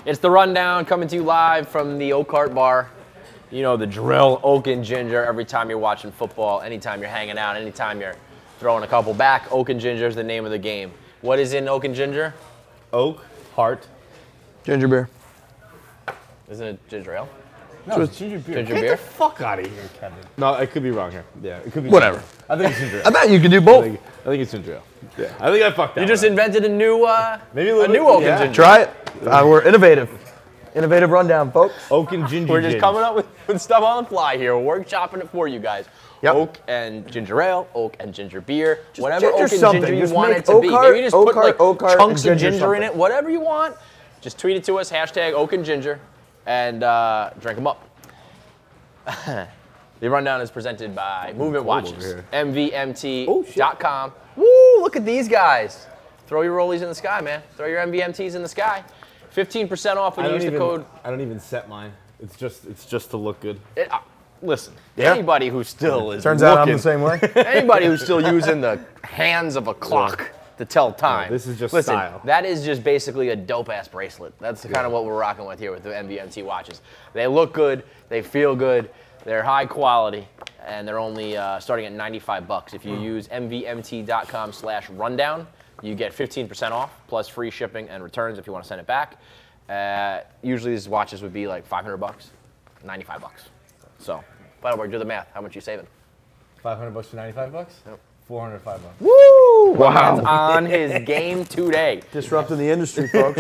It's the Rundown coming to you live from the Oak Heart Bar. You know the drill, Oak and Ginger. Every time you're watching football, anytime you're hanging out, anytime you're throwing a couple back, Oak and Ginger is the name of the game. What is in Oak and Ginger? Oak, heart, ginger beer. Isn't it ginger ale? No, it's ginger beer. Ginger Get beer? the fuck out of here, Kevin. No, I could be wrong here. Yeah, it could be. Whatever. I think it's ginger ale. I bet you can do both. I think it's ginger ale. Yeah, I think I fucked that. You just invented a new, Maybe a a little new bit, Oak yeah. and Ginger. Try it. We're innovative. Innovative rundown, folks. Oak and ginger. We're just ginge. coming up with stuff on the fly here. We're workshopping it for you guys. Yep. Oak and ginger ale, Oak and ginger beer, Just whatever ginger Oak and something. ginger you Just want make it to Oak be. Heart, Maybe you just Oak put Heart, like Oak Heart, chunks and of ginger ginger in something. it, whatever you want. Just tweet it to us, hashtag Oak and Ginger, and drink them up. The Rundown is presented by Movement cold over Watches, here. MVMT.com. Woo, look at these guys. Throw your rollies in the sky, man. Throw your MVMTs in the sky. 15% off when you use the code. I don't even set mine. It's just to look good. Listen, Yeah. anybody who still is Turns out I'm looking- the same way. Anybody who's still using the hands of a clock to tell time. this is just Listen, style. that is just basically a dope-ass bracelet. That's kind of what we're rocking with here with the MVMT watches. They look good, they feel good, they're high quality, and they're only starting at $95. If you use mvmt.com/rundown, you get 15% off, plus free shipping and returns if you want to send it back. Usually these watches would be like $500, $95. So, by the way, do the math. How much you saving? $500 for $95. Yep. $405. Woo! Wow. On his game today. Disrupting the industry, folks.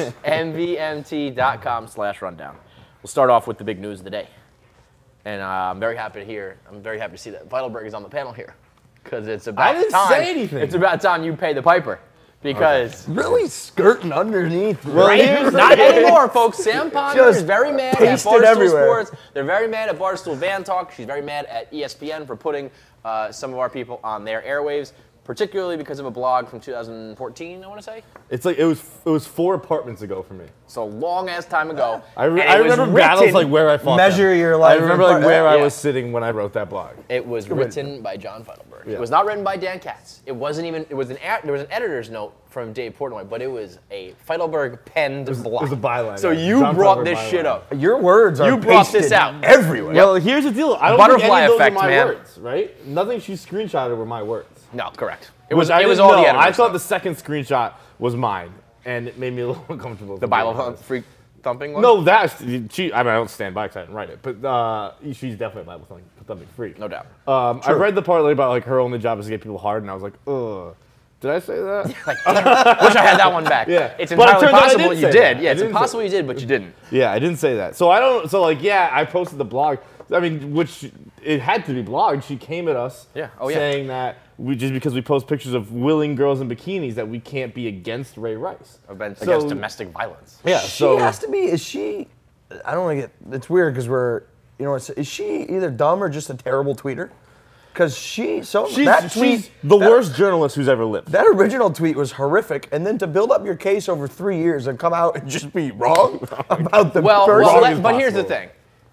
MVMT.com/rundown. We'll start off with the big news of the day. And I'm very happy to see that Vitalberg is on the panel here. Because it's about I didn't time. say anything. It's about time you pay the piper. Because Really skirting underneath. right? Not anymore, folks. Sam Ponder Just is very mad at pasted Barstool everywhere. Sports. They're very mad at Barstool Van Talk. She's very mad at ESPN for putting some of our people on their airwaves, particularly because of a blog from 2014, I want to say. It's like it was 4 apartments ago for me. So long ass time ago. I And it was remember battles written- like where I fought Measure them. your life I remember in like part- where I yeah. was sitting when I wrote that blog. It was written by John Vitalberg. Yeah. It was not written by Dan Katz. It wasn't even. It was there was an editor's note from Dave Portnoy, but it was a Vitalberg penned blog. It was a byline. So yeah. you John brought Vitalberg this byline. shit up. Your words are You brought this pasted out. everywhere. Well, here's the deal. I don't Butterfly think any of those effect, are my man. words, right? Nothing she screenshotted were my words. No, correct. It Which was. I It was didn't all the know. editor's I thought note. the second screenshot was mine, and it made me a little uncomfortable. The Bible freak thumping one. No, that's she. I mean, I don't stand by because I didn't write it, but she's definitely a Bible thumping freak. No doubt. I read the part later about like her only job is to get people hard, and I was like, ugh. Did I say that? Like, damn, wish I had that one back. Yeah. It's But it entirely turns out I possible did you say did. that. Yeah, I it's didn't impossible say- you did, but you didn't. Yeah, I didn't say that. So I don't. So like, yeah, I posted the blog. I mean, which it had to be blogged. She came at us, Yeah. Oh, yeah. saying that we just because we post pictures of willing girls in bikinis that we can't be against Ray Rice. Against So- domestic violence. Yeah. She So has to be. Is she? I don't want to get. It's weird because we're. You know, is she either dumb or just a terrible tweeter? Because she's tweet, the that- worst journalist who's ever lived. That original tweet was horrific, and then to build up your case over 3 years and come out and just be wrong about the Well, person. wrong is but here's the possible. thing.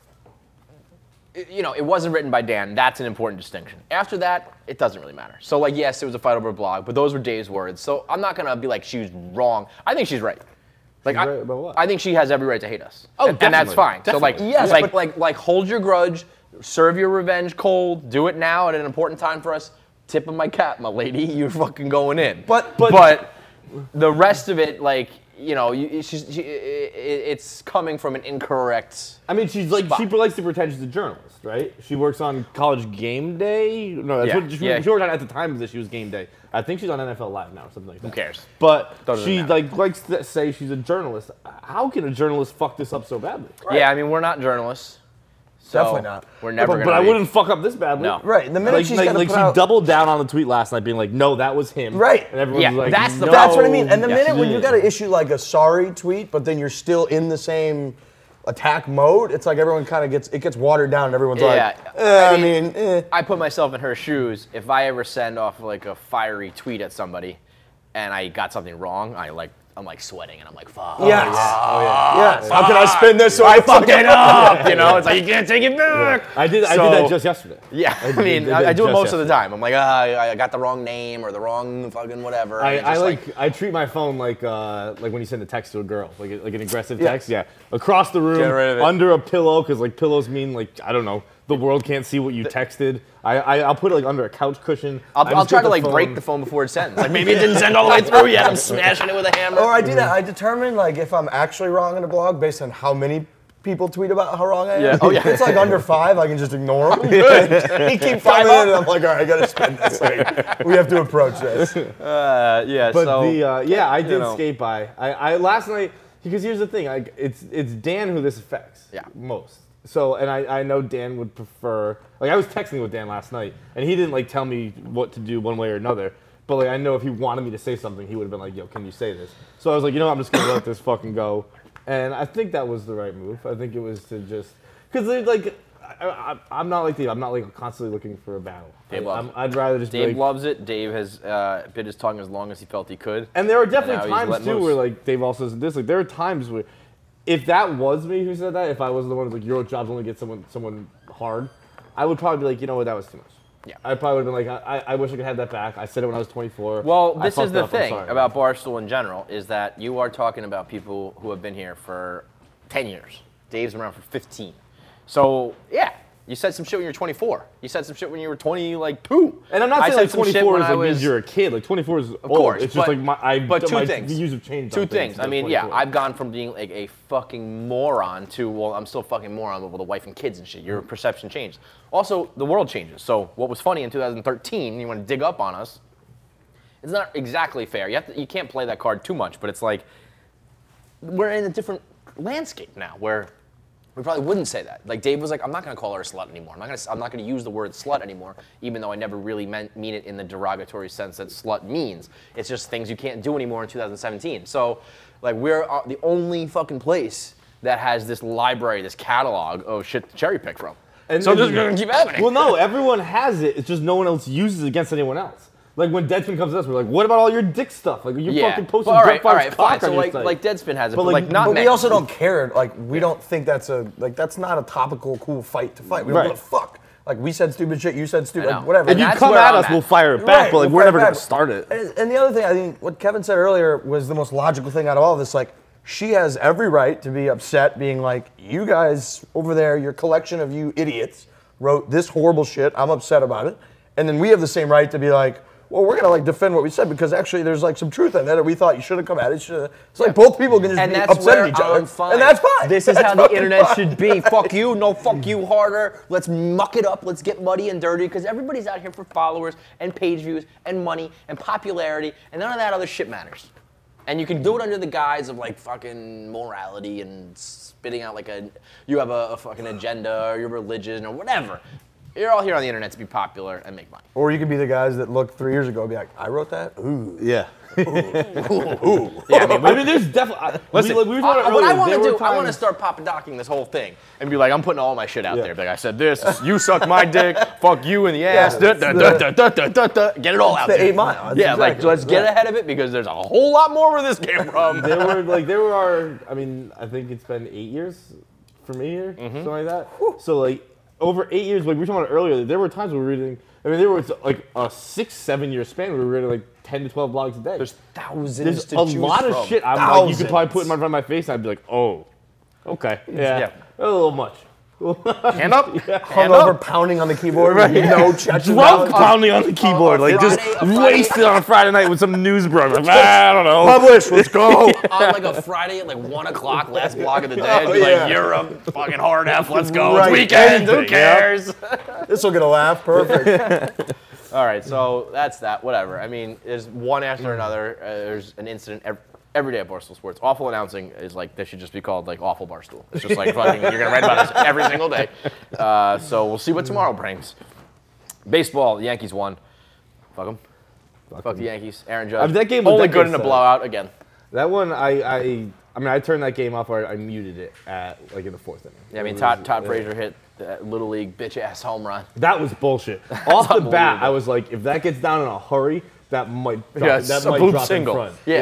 You know, it wasn't written by Dan. That's an important distinction. After that, it doesn't really matter. So, like, yes, it was a Fightover blog, but those were Dave's words. So I'm not gonna be like she was wrong. I think she's right. Like, She's right about what? I think she has every right to hate us. Oh, and that's definitely. fine. So, like, Definitely. Yes, like, hold your grudge, serve your revenge cold, do it now at an important time for us. Tip of my cap, my lady. You're fucking going in. But- But the rest of it, like, you know, it's coming from an incorrect. I mean, she's like Spot. she likes to pretend she's a journalist, right? She works on College Game Day. No, that's Yeah, what she yeah. worked on at the time that she was Game Day. I think she's on NFL Live now or something like that. Who cares? But Doesn't she matter. like likes to say she's a journalist. How can a journalist fuck this up so badly? Yeah, I mean, we're not journalists. So Definitely not. We're never But gonna I be. wouldn't fuck up this badly. No. Right, the minute Like, she's like, got to like put she out, doubled down on the tweet last night, being like, "No, that was him." Right. And everyone Yeah, was like, that's the- no. That's what I mean. And the Yeah. minute when you got to issue like a sorry tweet, but then you're still in the same attack mode, it's like everyone kind of gets watered down, and everyone's Yeah, like, I I mean- mean, eh. I put myself in her shoes. If I ever send off like a fiery tweet at somebody, and I got something wrong, I like I'm like sweating and I'm like, fuck. Yes. How can I spin this so I fuck it up? You know, it's like you can't take it back. I did that just yesterday. Yeah, I do it most of the time. I'm like, I got the wrong name or the wrong fucking whatever. I treat my phone like when you send a text to a girl, like an aggressive text. Yeah, across the room, under a pillow, because like pillows mean like I don't know. The world can't see what you texted. I'll put it like under a couch cushion. I'll try to like break the phone before it sends. Like maybe it didn't send all the way through yet. I'm smashing it with a hammer. Or I do that. I determine like if I'm actually wrong in a blog based on how many people tweet about how wrong I am. Yeah. Oh yeah. If it's like under 5, I can just ignore them. He keeps coming in, and I'm like, all right, I gotta spin this. Like, we have to approach this. Yeah. But I did skate by. I last night because here's the thing. It's Dan who this affects. Yeah. Most. So, and I know Dan would prefer, like I was texting with Dan last night, and he didn't like tell me what to do one way or another, but like I know if he wanted me to say something, he would have been like, yo, can you say this? So I was like, you know what, I'm just going to let this fucking go. And I think that was the right move. I think it was to just, because like, I'm not like Dave, I'm not like constantly looking for a battle. I'd rather just Dave loves it. Dave has bit his tongue as long as he felt he could. And there are definitely times too where like Dave also says this, like there are times where, if that was me who said that, if I was the one who's like, your job's only get someone hard, I would probably be like, you know what, that was too much. Yeah. I probably would have been like, I wish I could have that back. I said it when I was 24. Well, this is the thing about Barstool in general, is that you are talking about people who have been here for 10 years. Dave's been around for 15. So, yeah. You said some shit when you were 24. You said some shit when you were 22. And I'm not saying like 24 is like means you're a kid. Like 24 is old. Of course. It's just like my views have changed. Two things. I mean, yeah, I've gone from being like a fucking moron to, well, I'm still a fucking moron with a wife and kids and shit. Your perception changed. Also, the world changes. So what was funny in 2013, you want to dig up on us, it's not exactly fair. You can't play that card too much, but it's like we're in a different landscape now where we probably wouldn't say that. Like Dave was like, I'm not going to call her a slut anymore. I'm not going to use the word slut anymore, even though I never really mean it in the derogatory sense that slut means. It's just things you can't do anymore in 2017. So, like, we're the only fucking place that has this library, this catalog of shit to cherry pick from. And so just going to keep having it. Well, no, everyone has it. It's just no one else uses it against anyone else. Like when Deadspin comes to us, we're like, "What about all your dick stuff? Like you fucking posted all right, fine. So like Deadspin has it, but like not. But we also don't care. Like we don't think that's not a topical, cool fight to fight. We don't give a fuck. Like we said stupid shit, you said stupid, like, whatever. If you come at us, we'll fire it back. But like we're never gonna start it. And the other thing, I think what Kevin said earlier was the most logical thing out of all of this. Like she has every right to be upset, being like, "You guys over there, your collection of you idiots, wrote this horrible shit. I'm upset about it." And then we have the same right to be like, well, we're gonna like defend what we said because actually there's like some truth in that, or we thought you should have come at it. It's like both people can just be upset at each other, and that's fine. This is how the internet should be. Fuck you, no, fuck you harder. Let's muck it up. Let's get muddy and dirty because everybody's out here for followers and page views and money and popularity, and none of that other shit matters. And you can do it under the guise of like fucking morality and spitting out like you have a fucking agenda or you're religion or whatever. You're all here on the internet to be popular and make money. Or you could be the guys that looked 3 years ago and be like, I wrote that? Ooh. Yeah. Ooh. Yeah, I mean, there's definitely. Listen, what I want to do, I want to start pop-docking this whole thing and be like, I'm putting all my shit out there. Like, I said this, you suck my dick, fuck you in the ass, get it all out there. The 8 Mile. Yeah, like, let's get ahead of it because there's a whole lot more where this came from. I mean, I think it's been 8 years for me here, something like that. So, like, over 8 years, like we were talking about earlier, there were times we were reading, I mean, there was like a 6-7 year span where we were reading like 10 to 12 blogs a day. There's thousands to choose from. There's a lot of shit I'm like, you could probably put in front of my face and I'd be like, oh, okay, yeah. A little much. Hand up. Hungover, pounding on the keyboard. No check. Drunk pounding on the keyboard, like just wasted on a Friday night with some news program. I don't know. Publish, let's go. On like a Friday at like 1 o'clock, last blog of the day, I'd be like, you're a fucking hard F, let's go. It's weekend, who cares? This will get a laugh, perfect. All right, so that's that, whatever. I mean, there's one after another. There's an incident every day at Barstool Sports. Awful announcing is like, this should just be called like Awful Barstool. It's just like fucking, you're gonna write about us every single day. So we'll see what tomorrow brings. Baseball, the Yankees won. Fuck them. Fuck the Yankees. Aaron Judge. I mean, that game only good in a blowout again. That one, I mean, I turned that game off, or I muted it at like in the 4th inning. Yeah, I mean, Todd Frazier hit Little League bitch-ass home run. That was bullshit. Off the bat, I was like, if that gets down in a hurry, that might drop, drop single. in front. Yeah.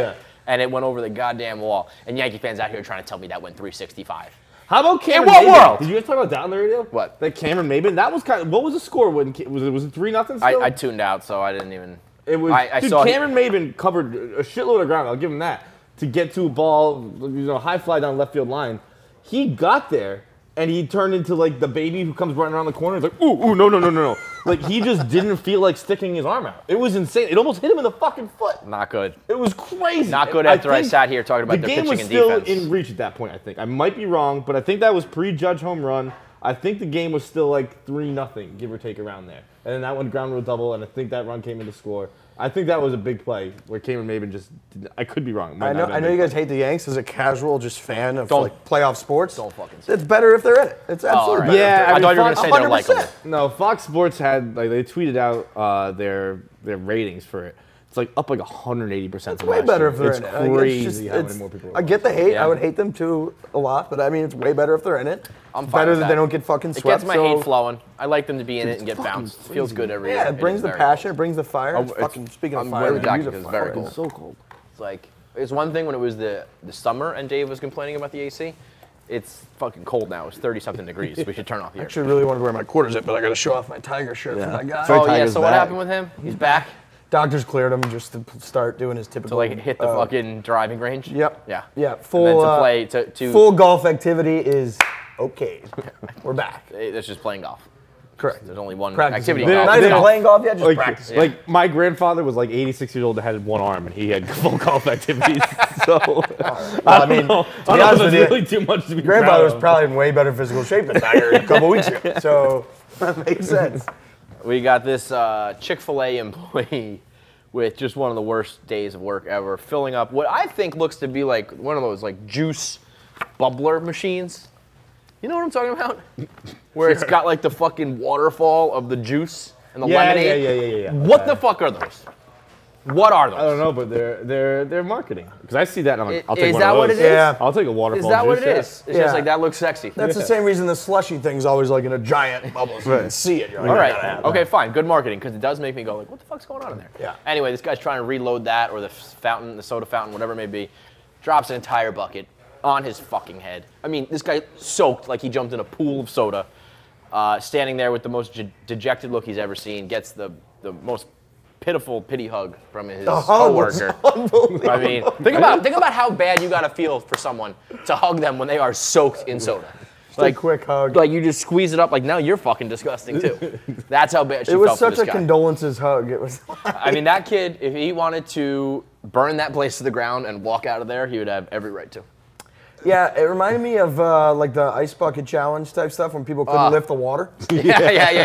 and it went over the goddamn wall. And Yankee fans out here trying to tell me that went 365. How about Cameron what Maybin? world? Did you guys talk about that on the radio? What? That Cameron Maybin? That was kind of, what was the score? Was it 3-0 still? I tuned out, so I didn't even. It was. I Dude, saw Cameron Maybin covered a shitload of ground. I'll give him that. To get to a ball, high fly down left field line. He got there, and he turned into like the baby who comes running around the corner. He's like, ooh, no. Like he just didn't feel like sticking his arm out. It was insane. It almost hit him in the fucking foot. Not good. It was crazy. Not good after I think sat here talking about the their game pitching was and still defense. in reach at that point. I think I might be wrong, but I think that was pre-Judge home run. I think the game was still like 3-0, give or take around there. And then that one ground rule double, and I think that run came in to score. I think that was a big play where Cameron Maybin just. I could be wrong. I know you guys hate the Yanks as a casual just fan of Don't- like playoff sports. don't fucking say It's better if they're in it. It's absolutely all right. better. Yeah, I thought you were going to say they're 100%. likable. No, Fox Sports had like they tweeted out their ratings for it. It's like up like 180%. It's way better if they're it's in it. Like, Crazy it's just, how many more people. I get the hate. Yeah. I would hate them too a lot, but I mean, it's way better if they're in it. I'm It's fine better with that that. they don't get fucking It swept. gets my so, hate flowing. I like them to be in it and get bounced. Feels good every year. Yeah, it brings is the very passion. It brings the fire. Oh, It's it's- fucking speaking of I'm fire, really the joking music because it's fire. very cool. It's so cold. It's like it's one thing when it was the summer and Dave was complaining about the AC. It's fucking cold now. It's 30-something degrees. We should turn off the I air. actually really want to wear my quarters in, but I got to show off my Tiger shirt for that guy. Sorry, Oh yeah. Tiger's So what back. happened with him? He's back Doctors cleared him just to start doing his typical. to like hit the fucking driving range. Yep. Yeah. Yeah. And Full. then to play to full golf activity is okay. We're back. It's just playing golf. Correct. There's only one Practicing activity. golf. in golf. Not even Yeah. playing golf yet, just Like, practicing. like my grandfather was like 86 years old and had one arm, and he had full golf activities. So I mean, no, to be honest with you, really too much to be grandfather proud was of. probably in way better physical shape than Tiger a couple weeks ago. So that makes sense. We got this Chick-fil-A employee with just one of the worst days of work ever, filling up what I think looks to be like one of those like juice bubbler machines. You know what I'm talking about? Where it's got like the fucking waterfall of the juice and the lemonade. Yeah. What the fuck are those? What are those? I don't know, but they're marketing because I see that and I'm like, I'll take Is one that of what those. it is? Yeah. I'll take a waterfall. Is that what juice, it yeah. is? It's Yeah. just like that looks sexy. That's the same reason the slushy thing's always like in a giant bubble, so you can see it. You're like, All I gotta right. have Okay, fine. Good marketing because it does make me go like, what the fuck's going on in there? Yeah. Anyway, this guy's trying to reload that or the fountain, the soda fountain, whatever it may be. Drops an entire bucket on his fucking head. I mean, this guy soaked like he jumped in a pool of soda. Standing there with the most dejected look he's ever seen. Gets the most pitiful pity hug from his hug was coworker. I mean, think about how bad you gotta feel for someone to hug them when they are soaked in soda. a quick hug. Like you just squeeze it up. Like now you're fucking disgusting too. That's how bad she It was felt for such this a guy. condolences hug. It was. I mean, that kid, if he wanted to burn that place to the ground and walk out of there, he would have every right to. Yeah, it reminded me of like the ice bucket challenge type stuff when people couldn't lift the water. Yeah.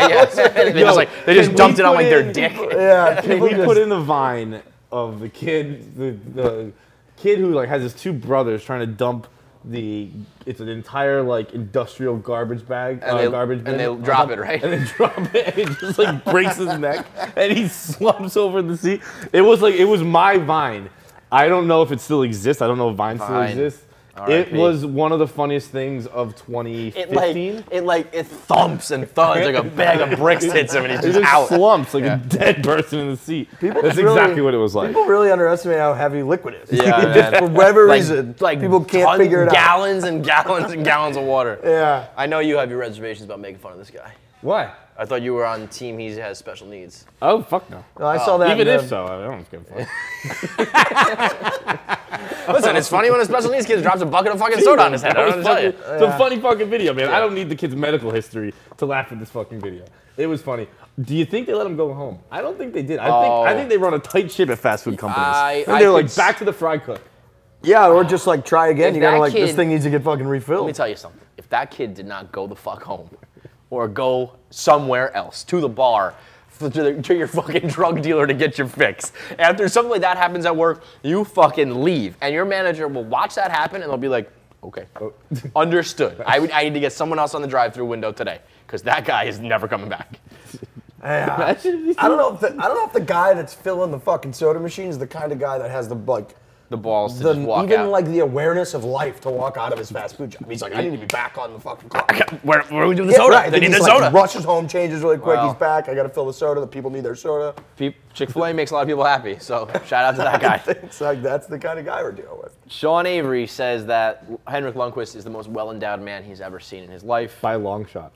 they just can dumped we it on put like their in- dick. Yeah, Can we put in the vine of the kid, the kid who like has his two brothers trying to dump it's an entire like industrial garbage bag, garbage bin, and they drop it, right? and then drop it, and it just like breaks his neck, and he slumps over in the seat. It was my Vine. I don't know if it still exists. I don't know if Vine still Vine. exists. It R.I.P. was one of the funniest things of 2015. It thumps and thuds like a bag of bricks hits him and he's He just just out. slumps like a dead person in the seat. That's really- exactly what it was like. People really underestimate how heavy liquid is. Yeah, man. For whatever Like- reason, like people can't figure it out. Gallons and gallons and gallons of water. Yeah. I know you have your reservations about making fun of this guy. Why? I thought you were on team he has special needs. Oh, fuck no. No, I saw that. Even in if the- so, I don't give a fuck. Listen, it's funny when a special needs kid drops a bucket of fucking soda on his head. I don't know what to tell you. It's a funny fucking video, man. I don't need the kid's medical history to laugh at this fucking video. It was funny. Do you think they let him go home? I don't think they did. I think they run a tight ship at fast food companies. I and they're could like, back to the fry cook. Yeah, or just like try again. If You gotta that like this kid- thing needs to get fucking Let me refilled. tell you something. If that kid did not go the fuck home or go somewhere else, to the bar, to your fucking drug dealer to get your fix, after something like that happens at work, you fucking leave. And your manager will watch that happen and they'll be like, okay, understood. I need to get someone else on the drive-through window today because that guy is never coming back. I don't know if the guy that's filling the fucking soda machine is the kind of guy that has the like the balls to just walk even out. like the awareness of life to walk out of his fast food job. He's like, I need to be back on the fucking clock. Where are we doing the soda? Right. They need He's the like, soda. rushes home, changes really quick. Well. He's back. I got to fill the soda. The people need their soda. Chick-fil-A makes a lot of people happy, so shout out to that guy. It's like that's the kind of guy we're dealing with. Sean Avery says that Henrik Lundqvist is the most well-endowed man he's ever seen in his life. By a long shot.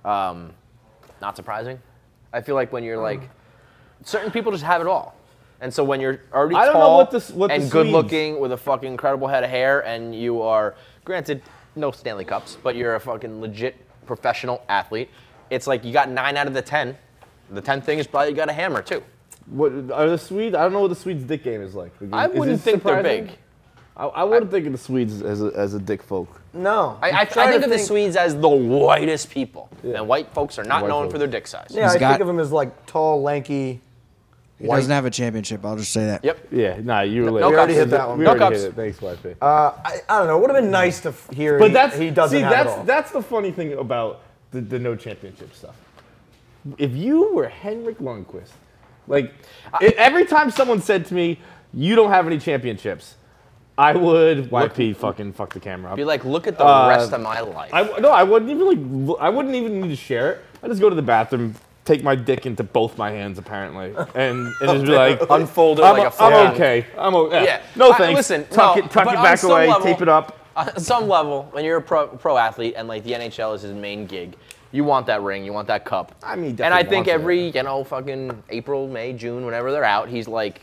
Not surprising. I feel like when you're like, certain people just have it all. And so when you're already I don't know tall what the and good looking with a fucking incredible head of hair and you are, granted, no Stanley Cups, but you're a fucking legit professional athlete, it's like you got 9 out of the 10. The 10th thing is probably you got a hammer too. What are the Swedes? I don't know what the Swedes' dick game is like. I wouldn't think they're big. I wouldn't think of the Swedes as a dick folk. No. I think of the Swedes as the whitest people. Yeah. And white folks are not White known folks. for their dick size. Yeah, I got- think of him as like tall, lanky. He doesn't have a championship. I'll just say that. Yep. Yeah, nah, you were late. No We already cups. hit that one. We No already cups. hit it. Thanks, YP. I don't know. It would have been nice to hear But that's he doesn't have it all. that's the funny thing about the no championship stuff. If you were Henrik Lundqvist, like every time someone said to me, "You don't have any championships," I would YP fucking fuck the camera up. Be like, look at the rest of my life. I wouldn't even I wouldn't even need to share it. I just go to the bathroom, take my dick into both my hands apparently, and just be like, Unfold it I'm, like a I'm fan. okay. I'm okay. Yeah. No thanks. Listen, tuck no, it but on back some away, level- tape it up. On some level, when you're a pro athlete and like the NHL is his main gig, you want that ring, you want that cup. I mean, and I definitely think wants every, fucking April, May, June, whenever they're out, he's like,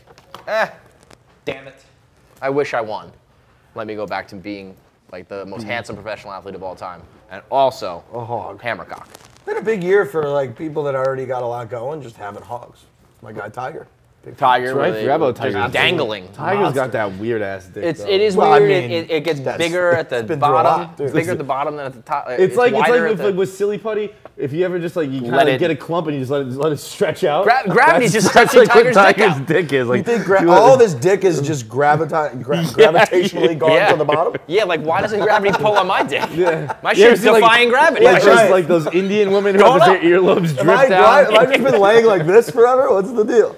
damn it. I wish I won. Let me go back to being like the most handsome professional athlete of all time. And also, A hog. hammercock. Been a big year for like people that already got a lot going, just having hogs. My guy Tiger. Tiger, Right, with forgot about just Tiger. dangling. Tiger's got that weird ass dick. It though. is Well, I weird. mean, it gets that's- bigger at the it's been through a bottom. lot, dude. It's bigger at the bottom than at the top. It's like wider at with, like with silly putty. If you ever just like you kind Let of it- get a clump and you just let it stretch out. Gravity's just that's stretching like what Tiger's dick out. dick is. Like You think you let all it- of his dick is just gravitationally gone to the bottom? Yeah, like why doesn't gravity pull on my dick? Yeah. My You ever shit's see, like- defying gravity. Like, Right. those, like those Indian women who Going have up. their earlobes Am I, drip down. have I just been laying like this forever? What's the deal?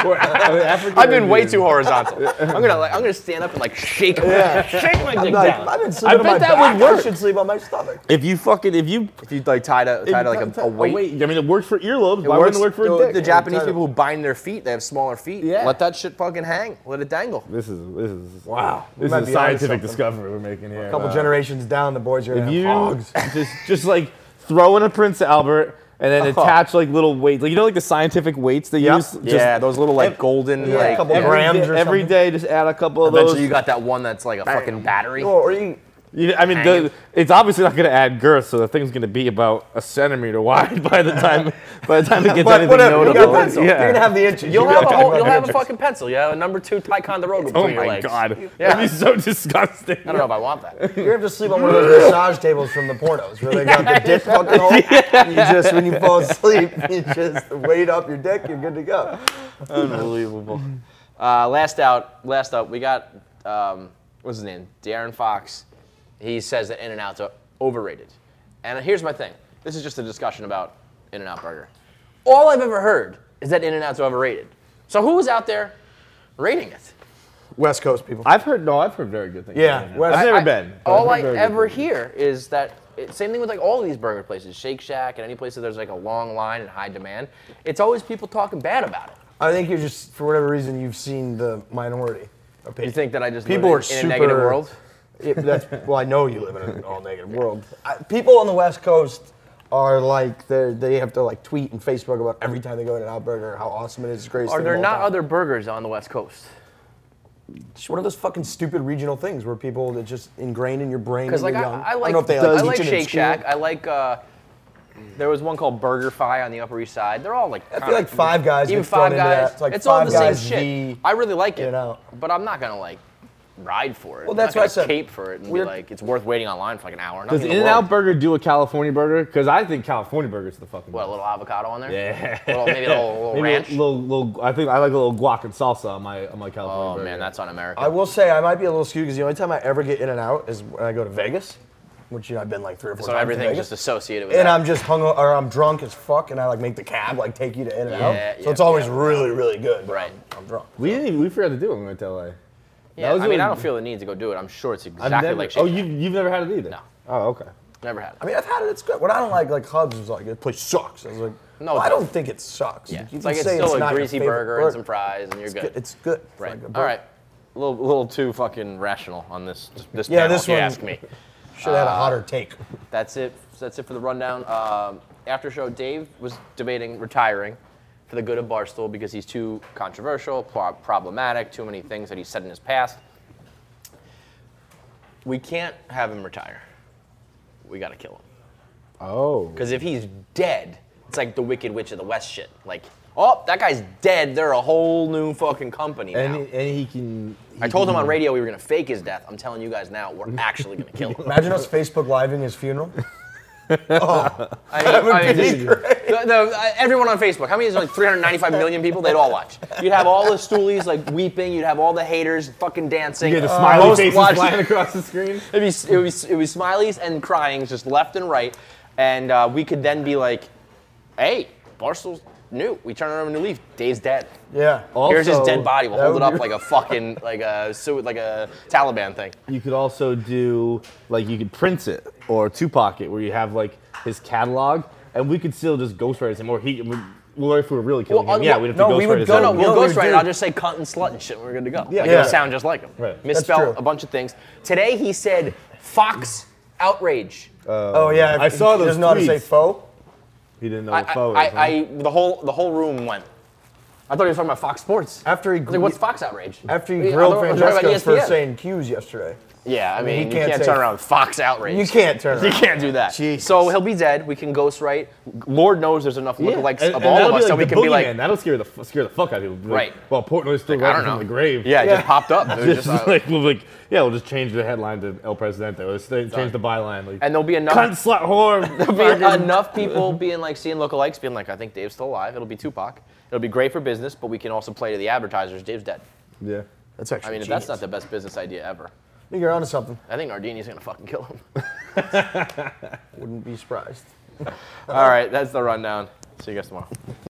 I've been way too horizontal. I'm gonna stand up and like shake my dick down. I've been sleeping on my bet that back. would work. I should sleep on my stomach. If you like tie to like a weight. I mean, it works for earlobes. Why wouldn't it work for a dick? The Japanese Tie to- people who bind their feet, they have smaller feet. Yeah. Let that shit fucking hang. Let it dangle. This is Wow. We This might is a be onto scientific something. discovery we're making here. A couple generations down, the boys are If gonna you have hogs. just like throw in a Prince Albert and then attach like little weights, like like the scientific weights they Yep. use. Yeah, those little like golden Yeah, like. a couple every grams day, or every something. day, just add a couple of Eventually, those. you got that one that's like a fucking battery. Or you, I mean, it's obviously not going to add girth, so the thing's going to be about a centimeter wide by the time it gets anything whatever, you got notable. pencil. You're gonna have the inches. You'll You have a got whole, you'll the have a inches. fucking pencil. You have a number 2 Ticonderoga Oh between your my legs. god, Yeah. that'd be so disgusting. I don't know if I want that. You're gonna have to sleep on one of those massage tables from the pornos where they got the dick fucking hole. You just, when you fall asleep, you just weight up your dick, you're good to go. Unbelievable. Last up, we got what's his name? Darren Fox. He says that In-N-Out's are overrated. And here's my thing. This is just a discussion about In-N-Out Burger. All I've ever heard is that In-N-Out's overrated. So who is out there rating it? West Coast people. I've heard very good things. Yeah, about it. West- I've never been. but All I've I heard very good ever things. hear is that same thing with like all of these burger places, Shake Shack and any place that there's like a long line and high demand. It's always people talking bad about it. I think you're just, for whatever reason, you've seen the minority opinion. You think that I just People live are in a negative super- world? Well, I know you live in an all-negative world. People on the West Coast are like, they have to like tweet and Facebook about every time they go to an Out Burger, how awesome it is, greatest Are thing there of all not time. other burgers on the West Coast? It's one of those fucking stupid regional things where people that just ingrained in your brain. Because when like you're young. I don't like know if they I teach like it in Shake school. Shack. I like there was one called BurgerFi on the Upper East Side. They're all like I feel like Five Guys even gets thrown Five into Guys. that. It's like it's all Five the same Guys shit. v. I really like it, In-N-Out. but I'm not gonna like ride for it. Well, I'm that's not what I gonna said. cape for it and We're- be like it's worth waiting online for like an hour. Does Nothing in the In-N-Out world. Burger do a California burger? Because I think California burgers the fucking What, a best. little avocado on there? Yeah. Maybe a little Maybe ranch? I think I like a little guac and salsa on my California Oh burger. man, that's on America. I will say I might be a little skewed because the only time I ever get in and out is when I go to Vegas, which I've been like 3 or 4 so times. to everything's Vegas. just associated with And that. I'm just I'm drunk as fuck, and I like make the cab like take you to In and Out. Yeah, So yeah, it's always yeah. really, really good. but Right. I'm drunk. we forgot to do it when we went to LA. Yeah, was I mean, really- I don't feel the need to go do it. I'm sure it's I've exactly never, like oh, Shake Shack. you've never had it either? No. Oh, okay. Never had it. I mean, I've had it. It's good. What I don't like Hubs is like, the place sucks. I was like, No, well, it I don't doesn't. think it sucks. Yeah, You it's can like it's say still not a your greasy favorite burger and some fries, and you're It's good. It's good. It's Right. like a All burger. right. A little too fucking rational on this Yeah, panel, this if you one- ask me. Should have had a hotter take. That's it. That's it for the rundown. After show, Dave was debating retiring for the good of Barstool because he's too controversial, problematic, too many things that he said in his past. We can't have him retire. We got to kill him. Oh. Because if he's dead, it's like the Wicked Witch of the West shit. Like, oh, that guy's dead. They're a whole new fucking company now. And he can. I told him on radio we were going to fake his death. I'm telling you guys now, we're actually going to kill him. Imagine us Facebook Living his funeral. Everyone on Facebook, how many is there, like 395 million people? They'd all watch. You'd have all the stoolies like weeping. You'd have all the haters fucking dancing. You get the smiley Most faces watch- flying across the screen. It'd be smileys and crying just left and right, and we could then be like, "Hey, Barstool's new. We turn over a new leaf. Dave's dead. Yeah. Here's his Also, dead body. We'll that hold it would up be- like a fucking like a Taliban thing." You could also do, like, you could print it or Tupac it, where you have, like, his catalog, and we could still just ghostwrite him, or well, if we were really killing him, yeah, we'd have to no, we ghostwrite would his go- own. No, You we'll know what we ghostwrite it. do? I'll just say cunt and slut and shit. And we're good to go. Yeah. Like, Yeah. it'll sound just like him. Right. Misspelled true. a bunch of things. Today he said Fox outrage. Oh yeah. I saw He those doesn't know how to say tweets. faux. He didn't know what foe is. The whole room went. I thought he was talking about Fox Sports. After he I was like, what's Fox outrage? After I he grilled thought we were talking about Francesco for ESPN. saying Q's yesterday. Yeah, I mean, he you can't can't say- turn around with Fox outrage. You can't turn You around. can't do that. Jesus. So he'll be dead. We can ghostwrite. Lord knows there's enough lookalikes of all that'll of be us, so like we the can be like, boogeyman. That'll scare the fuck out of people. Like, Right. Well, Portnoy's still I rising don't from know. the grave. Yeah, it just popped up. It was Just just, like, we'll just change the headline to El Presidente. Let's change the byline. Like, and there'll be enough. cunt, slut, whore. There'll be enough people being like seeing lookalikes, being like, I think Dave's still alive. It'll be Tupac. It'll be great for business, but we can also play to the advertisers. Dave's dead. Yeah. That's actually. I mean, if that's not the best business idea ever, I think you're onto something. I think Nardini's gonna fucking kill him. Wouldn't be surprised. All right, that's the rundown. See you guys tomorrow.